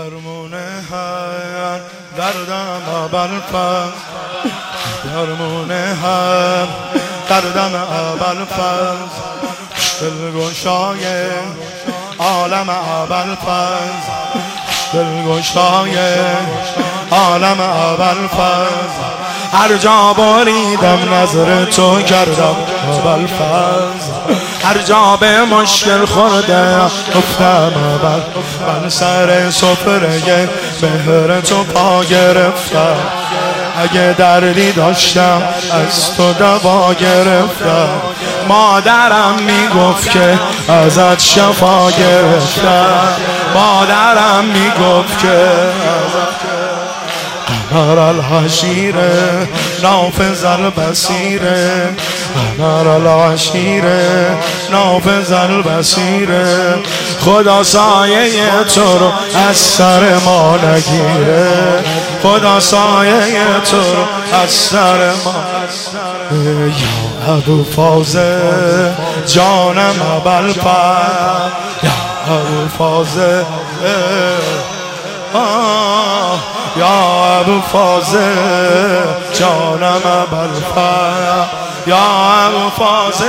درمونه هم دردم ابوالفضل، درمونه هم دردم ابوالفضل، دلگشای عالم ابوالفضل، دلگشای عالم ابوالفضل. هر جا بریدم نظر تو کردم ابوالفضل، هر جا به مشکل خورده گفتم من سر سفره مهر تو پا گرفتم. اگه دردی داشتم از تو دوا گرفتم، مادرم میگفت که ازت شفا گرفتم، مادرم میگفت که قمر الحشیره نافذ البصیره، قمر الحشیره نافذ البصیره. خدا سایه تو رو از سر ما نگیره، خدا سایه تو رو از سر ما. یا ابوالفضل جانم ابوالفضل، یا ابوالفضل یا ابوالفضل جانم ابوالفضل، یا ابوالفضل.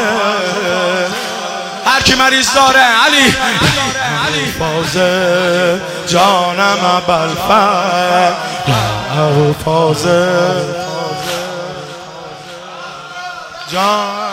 هر کی مریض داره علی، ابوالفضل جانم ابوالفضل، یا ابوالفضل جان.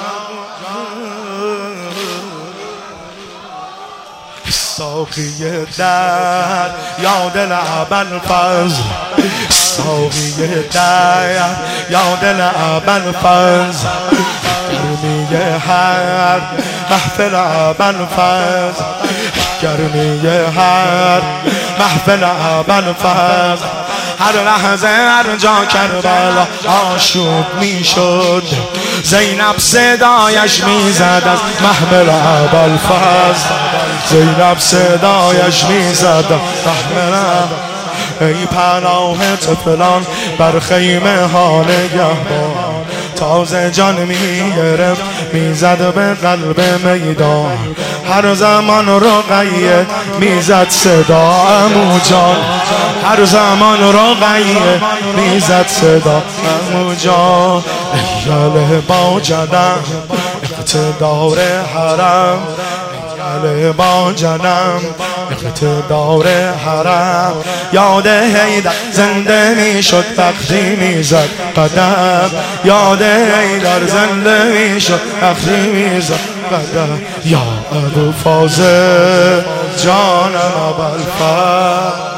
ساقی در یا دل ابوالفضل، ساقی در یا دل ابوالفضل، گرمی هر محفل ابوالفضل، گرمی هر محفل ابوالفضل. هر لحظه هر جا کربلا آشوب میشد، زینب صدایش میزد از محمل ابوالفضل، زینب صدایش میزد از محمل. ای پناه طفلان بر خیمه ها نگهبان، تازه جان میگرفت میزد به قلب میدان. هر زمان رقیه میزد صدا عمو جان، هر زمان رقیه میزد صدا عمو جان. ایاله با جنم اقتدار حرم، ایاله با جنم اقتدار حرم. یاد حیدر زنده میشد وقتی میزد قدم، یاد حیدر زنده میشد وقتی میزد قدم. یا ابوالفضل جانم ابوالفضل،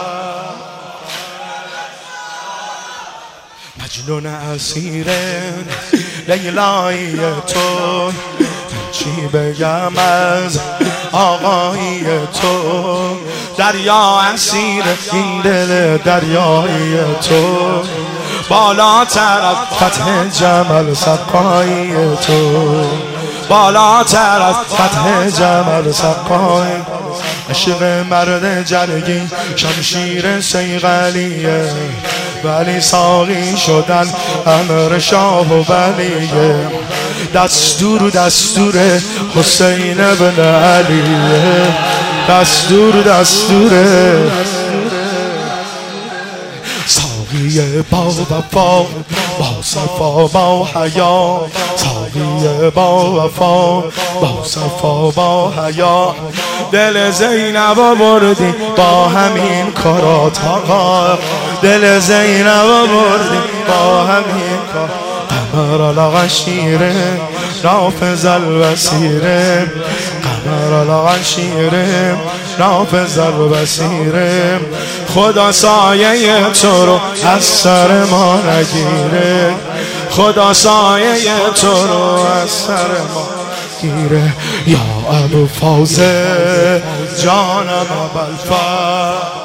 مجنون اسیر لیلای تو، چی بگم از آقای تو. دریا اسیر این دل دریای تو، بالاتر از فتح جمل سقای تو، بالاتر از فتح جمل سقای. عشق مرد جرگی شمشیر صیقلیه، ولی ساقی شدن امر شاه و ولیه. دستور دستور حسین بن علیه، دستور دستور ساقی با وفا با صفا با حیا، ساقی با وفا با صفا با حیا. دل زینب بردی با همین کارات آقا، دل زینب بردی با همین کار. قمر الحشیره نافذ البصیره، قمر الحشیره نافذ البصیره. خدا سایه تو رو از سر ما نگیره، خدا سایه تو رو از سر ما گیره. یا ابوالفضل جانم ابوالفضل.